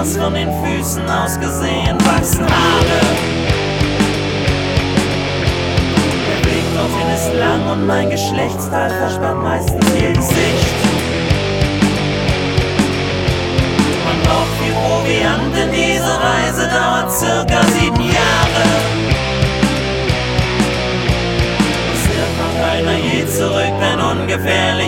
Gras von den Füßen aus gesehen, wachsen Haare. Der Weg dorthin ist lang und mein Geschlechtsteil verspannt meistens ihr Gesicht. Man braucht viel Proviant, denn diese Reise dauert circa 7 Jahre. Es wird noch keiner je zurück, denn ungefährlich